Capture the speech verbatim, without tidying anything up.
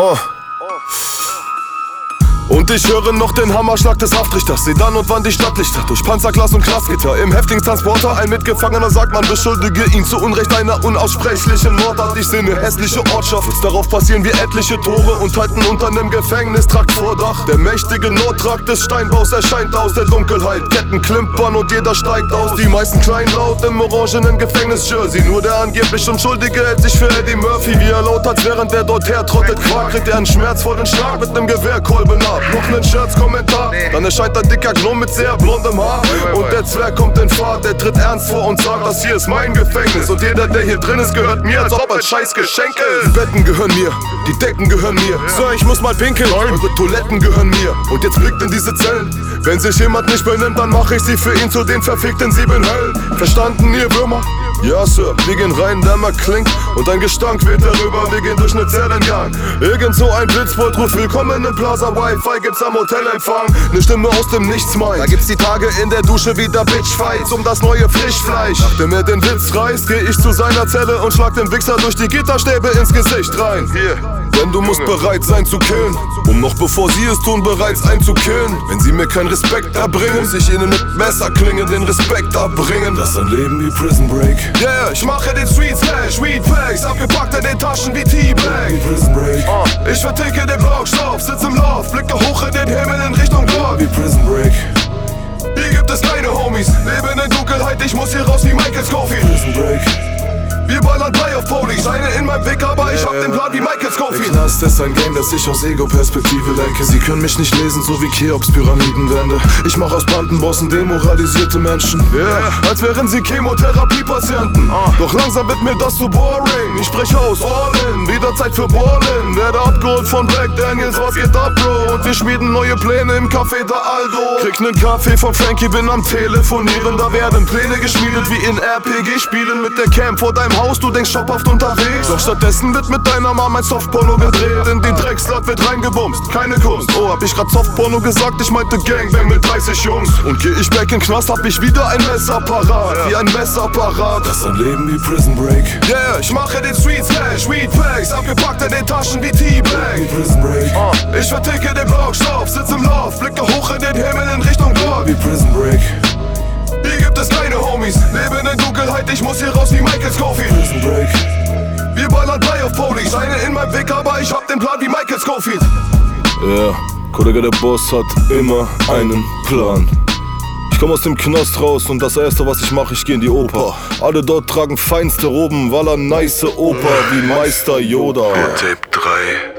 Oh. Und ich höre noch den Hammerschlag des Haftrichters. Sedan und Wand die Stadtlichter durch Panzerglas und Glasgitter. Im Häftlingstransporter ein Mitgefangener sagt, man beschuldige ihn zu Unrecht einer unaussprechlichen Mordart. Ich seh ne hässliche Ortschaft. Darauf passieren wir etliche Tore und halten unter nem Gefängnistrakt Vordach. Der mächtige Nordtrakt des Steinbaus erscheint aus der Dunkelheit. Ketten klimpern und jeder steigt aus. Die meisten kleinlaut im orangenen Gefängnis-Jersey. Nur der angeblich Unschuldige hält sich für Eddie Murphy. Wie er laut hat, während er dort hertrottet Quark, kriegt er einen schmerzvollen Schlag mit nem Gewehrkolben ab. Noch nen Scherzkommentar, dann erscheint ein dicker Gnome mit sehr blondem Haar. Und der Zwerg kommt in Fahrt, der tritt ernst vor und sagt, das hier ist mein Gefängnis. Und jeder, der hier drin ist, gehört mir, als ob ein scheiß Geschenk ist. Die Betten gehören mir, die Decken gehören mir. Sir, ich muss mal pinkeln, eure Toiletten gehören mir. Und jetzt blickt in diese Zellen. Wenn sich jemand nicht benimmt, dann mach ich sie für ihn zu den verfickten sieben Höllen. Verstanden, ihr Würmer? Ja, Sir, wir gehen rein, der mal klingt und ein Gestank weht herüber, wir gehen durch ne Zellengang. Irgend so ein Blitzbolt ruft willkommen in Plaza, Wi-Fi gibt's am Hotelempfang. Ne Stimme aus dem Nichts meint, da gibt's die Tage in der Dusche wieder Bitchfights um das neue Frischfleisch. Nachdem er den Witz reißt, geh ich zu seiner Zelle und schlag den Wichser durch die Gitterstäbe ins Gesicht rein. Hier. Denn du musst bereit sein zu killen, um noch bevor sie es tun, bereits einzukillen. Wenn sie mir keinen Respekt erbringen, muss ich ihnen mit Messerklingen den Respekt abbringen. Das ist ein Leben wie Prison Break. Yeah, ich mache den Street Slash, Weed Packs, abgepackt in den Taschen wie T-Bag. Wie Prison Break. Uh, ich verticke den Blockstoff, sitz im Loft, blicke hoch in den Himmel in Richtung Gott. Wie Prison Break. Hier gibt es keine Homies, leben in Dunkelheit, ich muss hier raus wie Michael Scofield. Prison Break. Wir ballern drei auf Police, eine in meinem Weg, aber ich hab den Plan wie Michael Scofield. Der Knast ist ein Game, das ich aus Ego-Perspektive lenke. Sie können mich nicht lesen, so wie Cheops Pyramidenwände. Ich mach aus Bandenbossen demoralisierte Menschen. Yeah, als wären sie Chemotherapie-Patienten. Doch langsam wird mir das zu boring. Ich sprech aus, all in, wieder Zeit für Ballin'. Werde abgeholt von Black Daniels, was geht ab, Bro? Und wir schmieden neue Pläne im Café da Aldo. Krieg nen Kaffee von Frankie, bin am Telefonieren. Da werden Pläne geschmiedet wie in R P G-Spielen mit der Cam vor deinem Haus, du denkst shophaft unterwegs. Doch stattdessen wird mit deiner Mama ein Softporno gedreht. In den Dreckslatt wird reingebumst, keine Kunst. Oh, hab ich grad Softporno gesagt? Ich meinte Gangbang mit dreißig Jungs. Und geh ich back in Knast, hab ich wieder ein Messer parat. Wie ein Messer parat. Das ist ein Leben wie Prison Break. Yeah, ich mache den Street Slash, Weed Packs, abgepackt in den Taschen wie T-Bag. Wie Prison Break. Uh, ich verticke den Blockstoff, sitz im Loft, blicke hoch in den Himmel in Richtung Gott. Wie Prison Break. Hier gibt es keine Homies, leben in Dunkelheit, ich muss hier raus wie Michael Scofield. Prison Break. Wir ballern drei auf Police, eine in meinem Weg, aber ich hab den Plan wie Michael Scofield. Ja, yeah, Kollege, der Boss hat immer einen Plan. Ich komm aus dem Knast raus und das erste, was ich mache, ich geh in die Oper. Alle dort tragen feinste Roben, Walla nice Oper wie Meister Yoda. Tape drei.